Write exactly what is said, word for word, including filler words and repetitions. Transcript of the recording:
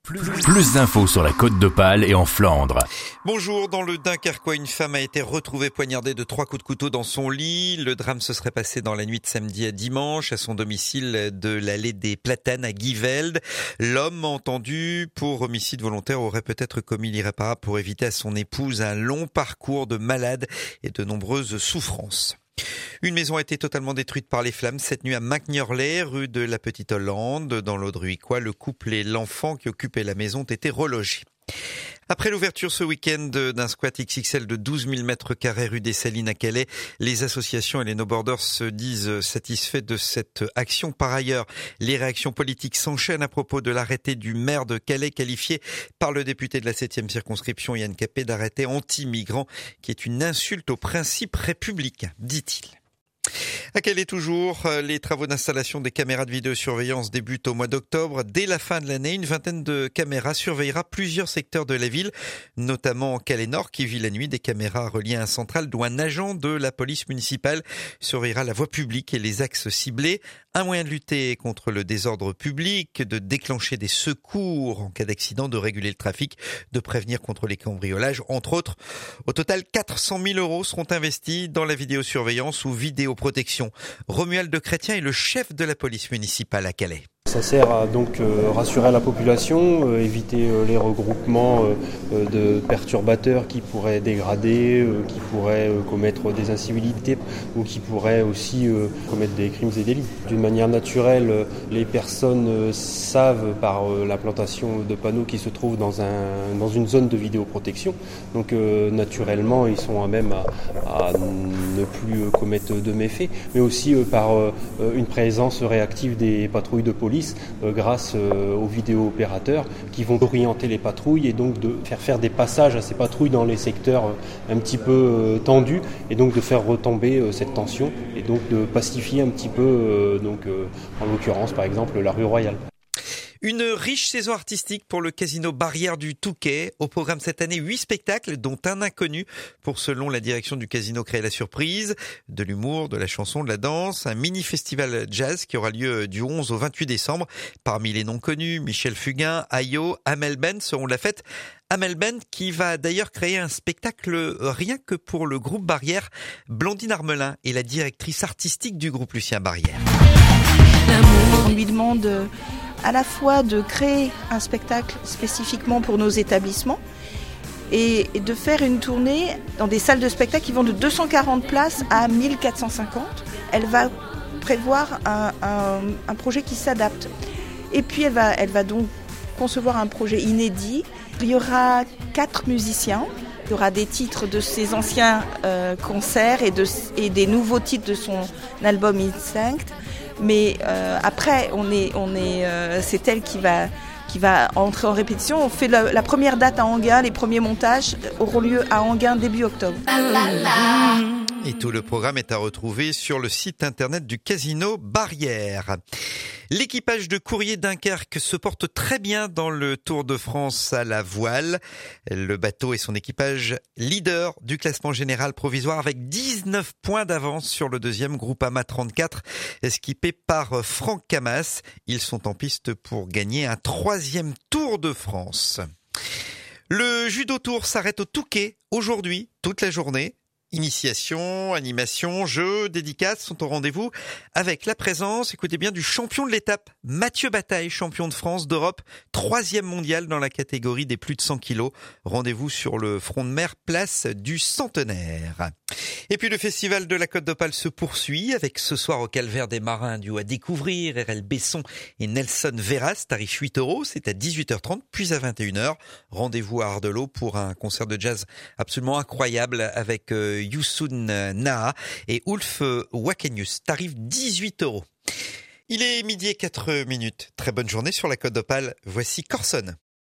Plus, plus d'infos sur la Côte d'Opale et en Flandre. Bonjour, dans le Dunkerquois, une femme a été retrouvée poignardée de trois coups de couteau dans son lit. Le drame se serait passé dans la nuit de samedi à dimanche à son domicile de l'allée des Platanes à Givelde. L'homme entendu pour homicide volontaire aurait peut-être commis l'irréparable pour éviter à son épouse un long parcours de malade et de nombreuses souffrances. Une maison a été totalement détruite par les flammes cette nuit à Macniorlay, rue de la Petite Hollande. Dans l'Audruicois, le couple et l'enfant qui occupaient la maison ont été relogés. Après l'ouverture ce week-end d'un squat X X L de douze mille mètres carrés rue des Salines à Calais, les associations et les No Borders se disent satisfaits de cette action. Par ailleurs, les réactions politiques s'enchaînent à propos de l'arrêté du maire de Calais qualifié par le député de la septième circonscription Yann Capet d'arrêté anti-migrant qui est une insulte aux principes républicains, dit-il. À Calais toujours, les travaux d'installation des caméras de vidéosurveillance débutent au mois d'octobre. Dès la fin de l'année, une vingtaine de caméras surveillera plusieurs secteurs de la ville, notamment Calais Nord qui vit la nuit. Des caméras reliées à un central d'où un agent de la police municipale surveillera la voie publique et les axes ciblés. Un moyen de lutter contre le désordre public, de déclencher des secours en cas d'accident, de réguler le trafic, de prévenir contre les cambriolages, entre autres. Au total, quatre cent mille euros seront investis dans la vidéosurveillance ou vidéoprotection. Romuald de Chrétien est le chef de la police municipale à Calais. Ça sert à donc euh, rassurer la population, euh, éviter euh, les regroupements euh, de perturbateurs qui pourraient dégrader, euh, qui pourraient euh, commettre des incivilités ou qui pourraient aussi euh, commettre des crimes et délits. D'une manière naturelle, euh, les personnes euh, savent par euh, l'implantation de panneaux qui se trouvent dans, un, dans une zone de vidéoprotection. Donc euh, naturellement, ils sont à même à, à ne plus commettre de méfaits, mais aussi euh, par euh, une présence réactive des patrouilles de police. Euh, grâce euh, aux vidéo-opérateurs qui vont orienter les patrouilles et donc de faire faire des passages à ces patrouilles dans les secteurs euh, un petit peu euh, tendus et donc de faire retomber euh, cette tension et donc de pacifier un petit peu, euh, donc, euh, en l'occurrence par exemple la rue Royale. Une riche saison artistique pour le casino Barrière du Touquet. Au programme cette année, huit spectacles, dont un inconnu pour, selon la direction du casino, créer la surprise. De l'humour, de la chanson, de la danse. Un mini-festival jazz qui aura lieu du onze au vingt-huit décembre. Parmi les noms connus, Michel Fugain, Ayo, Amel Ben seront de la fête. Amel Ben qui va d'ailleurs créer un spectacle rien que pour le groupe Barrière. Blandine Armelin est la directrice artistique du groupe Lucien Barrière. On lui demande à la fois de créer un spectacle spécifiquement pour nos établissements et de faire une tournée dans des salles de spectacle qui vont de deux cent quarante places à mille quatre cent cinquante. Elle va prévoir un, un, un projet qui s'adapte. Et puis elle va, elle va donc concevoir un projet inédit. Il y aura quatre musiciens. Il y aura des titres de ses anciens euh, concerts et, de, et des nouveaux titres de son album Instinct. Mais euh, après, on est, on est, euh, c'est elle qui va, qui va entrer en répétition. On fait la, la première date à Enghien, les premiers montages auront lieu à Enghien début octobre. Et tout le programme est à retrouver sur le site internet du casino Barrière. L'équipage de Courrier Dunkerque se porte très bien dans le Tour de France à la voile. Le bateau et son équipage leader du classement général provisoire avec dix-neuf points d'avance sur le deuxième Groupama trente-quatre, skippé par Franck Camas. Ils sont en piste pour gagner un troisième Tour de France. Le judo tour s'arrête au Touquet aujourd'hui, toute la journée. Initiation, animation, jeux, dédicaces sont au rendez-vous avec la présence, écoutez bien, du champion de l'étape, Mathieu Bataille, champion de France, d'Europe, troisième mondial dans la catégorie des plus de cent kilos. Rendez-vous sur le front de mer, place du Centenaire. Et puis le festival de la Côte d'Opale se poursuit avec ce soir au Calvaire des Marins un duo à découvrir, R L Besson et Nelson Veras, tarif huit euros, c'est à dix-huit heures trente, puis à vingt et une heures. Rendez-vous à Ardelot pour un concert de jazz absolument incroyable avec euh, Youssou Naha et Ulf Wakenius, tarif dix-huit euros. Il est midi et quatre minutes. Très bonne journée sur la Côte d'Opale. Voici Corson.